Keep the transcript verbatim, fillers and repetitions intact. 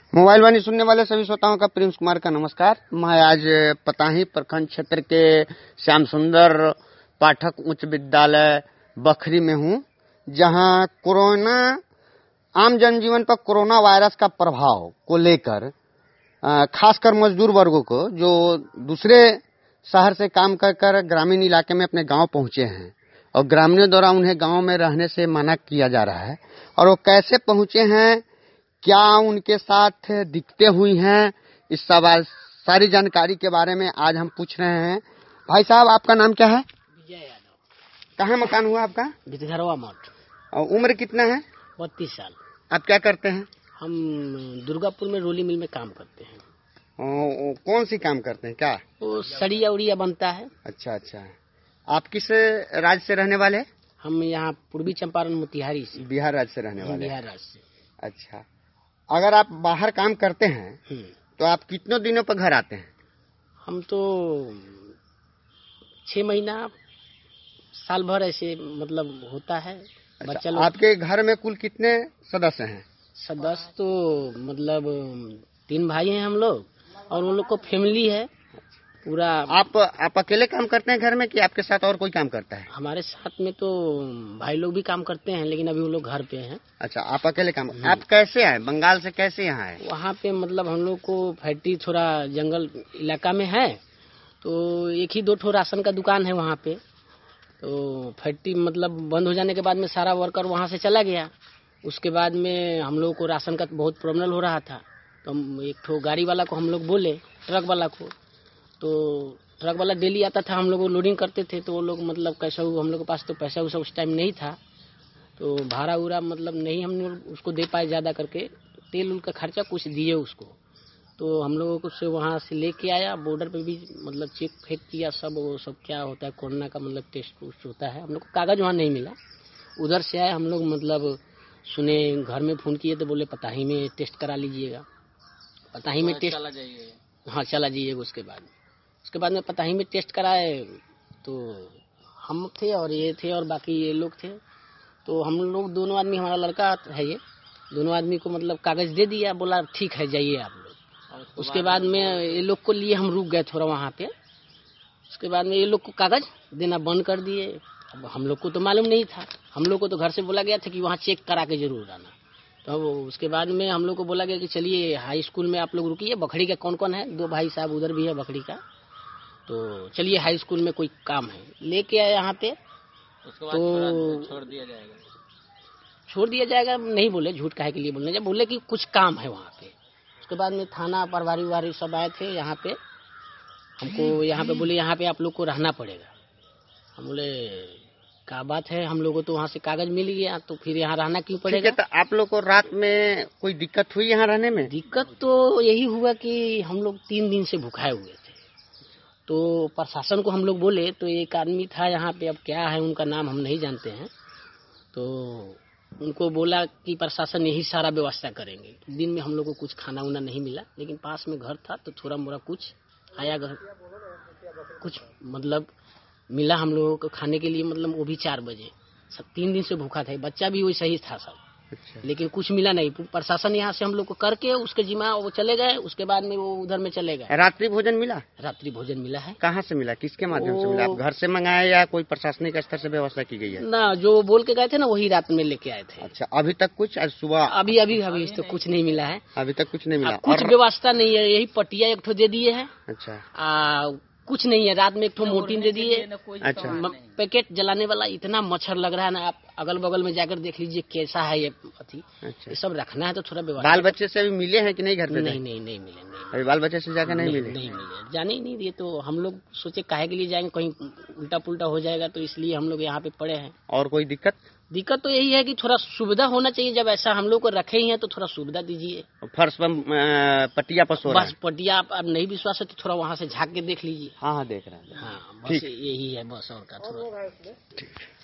Mobile वाणी सुनने वाले सभी श्रोताओं का प्रिंस कुमार का नमस्कार। मैं आज पताही प्रखंड क्षेत्र के श्याम सुंदर पाठक उच्च विद्यालय बखरी में हूं, जहां कोरोना आम जनजीवन पर कोरोना वायरस का प्रभाव को लेकर खासकर मजदूर वर्गों को जो दूसरे शहर से काम कर कर ग्रामीण इलाके में अपने गांव पहुंचे हैं और ग्रामीणों द्वारा उन्हें गांव में रहने से मना किया जा रहा है, और वो कैसे पहुंचे हैं, क्या उनके साथ दिक्कतें हुई हैं, इस सवाल सारी जानकारी के बारे में आज हम पूछ रहे हैं। भाई साहब, आपका नाम क्या है? विजय यादव। कहाँ मकान हुआ आपका? गिद्धरवा मठ। और उम्र कितना है? बत्तीस साल। आप क्या करते हैं? हम दुर्गापुर में रोली मिल में काम करते हैं। ओ, ओ, कौन सी काम करते हैं? क्या वो सड़िया उड़िया बनता है। अच्छा अच्छा। आप किस राज्य से रहने वाले? हम यहाँ पूर्वी चंपारण मोतिहारी से। बिहार राज्य से रहने वाले? बिहार राज्य से। अच्छा, अगर आप बाहर काम करते हैं तो आप कितने दिनों पर घर आते हैं? हम तो छह महीना साल भर ऐसे मतलब होता है। अच्छा, बच्चा लोग। आपके घर में कुल कितने सदस्य हैं? सदस्य तो मतलब तीन भाई हैं हम लोग, और उन लोग को फैमिली है पूरा। आप आप अकेले काम करते हैं घर में कि आपके साथ और कोई काम करता है? हमारे साथ में तो भाई लोग भी काम करते हैं, लेकिन अभी वो लोग घर पे हैं। अच्छा, आप अकेले काम। आप कैसे आए बंगाल से? कैसे यहाँ आए? वहाँ पे मतलब हम लोग को फैक्ट्री थोड़ा जंगल इलाका में है, तो एक ही दो ठो राशन का दुकान है वहाँ पे। तो फैक्ट्री मतलब बंद हो जाने के बाद में सारा वर्कर वहाँ से चला गया। उसके बाद में हम लोग को राशन का बहुत प्रॉब्लम हो रहा था, तो हम एक ठो गाड़ी वाला को हम लोग बोले, ट्रक वाला को। तो ट्रक वाला डेली आता था, हम लोग लोडिंग करते थे। तो वो लोग मतलब कैसा, हम लोग के पास तो पैसा वैसा उस टाइम नहीं था, तो भाड़ा उड़ा मतलब नहीं हम उसको दे पाए ज़्यादा करके। तेल उल का खर्चा कुछ दिए उसको। तो हम लोगों को से वहाँ से लेके आया, बॉर्डर पे भी मतलब चेक फेक किया सब। वो सब क्या होता है कोरोना का मतलब टेस्ट उस्ट होता है। हम लोग को कागज वहाँ नहीं मिला, उधर से आए हम लोग। मतलब सुने घर में फ़ोन किए तो बोले पताही में टेस्ट करा लीजिएगा। पताही में टेस्ट चला जाइए। हाँ, चला जाइएगा। उसके बाद उसके बाद में पताही में टेस्ट कराए तो हम थे और ये थे और बाकी ये लोग थे। तो हम लोग दोनों आदमी, हमारा लड़का है ये, दोनों आदमी को मतलब कागज दे दिया, बोला ठीक है जाइए आप लोग। उसके बाद में ये लोग को लिए हम रुक गए थोड़ा वहाँ पे। उसके बाद में ये लोग को कागज देना बंद कर दिए। अब हम लोग को तो मालूम नहीं था, हम लोग को तो घर से बोला गया था कि वहाँ चेक करा के जरूर आना। तो उसके बाद में हम लोग को बोला गया कि चलिए हाई स्कूल में आप लोग रुकिए। बखड़ी का कौन कौन है, दो भाई साहब उधर भी है बखड़ी का, तो चलिए हाई स्कूल में कोई काम है, लेके आए यहाँ पे। उसके बाद तो छोड़ दिया जाएगा। छोड़ दिया जाएगा नहीं बोले, झूठ काहे के लिए बोलने, जब बोले कि कुछ काम है वहाँ पे। उसके बाद में थाना प्रभारी वारी सब आए थे यहाँ पे, हमको यहाँ पे बोले यहाँ पे आप लोग को रहना पड़ेगा। हम बोले क्या बात है, हम लोग को तो वहाँ से कागज मिल गया, तो फिर यहाँ रहना क्यों पड़ेगा। तो आप लोग को रात में कोई दिक्कत हुई यहाँ रहने में? दिक्कत तो यही हुआ कि हम लोग तीन दिन से भूखाए हुए थे। तो प्रशासन को हम लोग बोले, तो एक आदमी था यहाँ पे, अब क्या है उनका नाम हम नहीं जानते हैं, तो उनको बोला कि प्रशासन यही सारा व्यवस्था करेंगे। दिन में हम लोग को कुछ खाना उना नहीं मिला, लेकिन पास में घर था तो थोड़ा मोड़ा कुछ आया, घर कुछ मतलब मिला हम लोगों को खाने के लिए। मतलब वो भी चार बजे। सब तीन दिन से भूखा था, बच्चा भी वैसा ही था सब। अच्छा। लेकिन कुछ मिला नहीं। प्रशासन यहाँ से हम लोग को करके उसके जिम्मा वो चले गए। उसके बाद में वो उधर में चले गए। रात्रि भोजन मिला? रात्रि भोजन मिला है। कहाँ से मिला, किसके माध्यम से मिला? आप घर से मंगाया या कोई प्रशासनिक स्तर से व्यवस्था की गई है? ना, जो बोल के गए थे ना वही रात में लेके आए थे। अच्छा, अभी तक कुछ? आज सुबह अभी अभी अभी तो कुछ नहीं मिला है। अभी तक कुछ नहीं मिला? कुछ व्यवस्था नहीं है, यही पटिया एक ठो दे दिए है। अच्छा, कुछ नहीं है। रात में एक ठो मोटिन दे दिए। अच्छा, पैकेट जलाने वाला। इतना मच्छर लग रहा है ना, आप अगल बगल में जाकर देख लीजिए कैसा है ये अथी। अच्छा, ये सब रखना है तो थोड़ा व्यवस्था। बाल बच्चे से अभी मिले हैं कि नहीं घर पे? नहीं नहीं नहीं मिले। नहीं, अभी बाल बच्चे से जाकर नहीं मिले? नहीं मिले, जाने ही नहीं दिए। तो हम लोग सोचे काहे के लिए जाएंगे, कहीं उल्टा पुल्टा हो जाएगा, तो इसलिए हम लोग यहाँ पे पड़े हैं। और कोई दिक्कत? दिक्कत तो यही है कि थोड़ा सुविधा होना चाहिए। जब ऐसा हम लोग को रखे ही है तो थोड़ा सुविधा दीजिए। फर्श पर पटिया पर सो रहा है? बस पटिया, अब नहीं विश्वास है तो थोड़ा वहाँ से झाँक के देख लीजिए। हाँ हाँ, देख रहे हैं। हाँ, बस यही है बस, और का थोड़ा।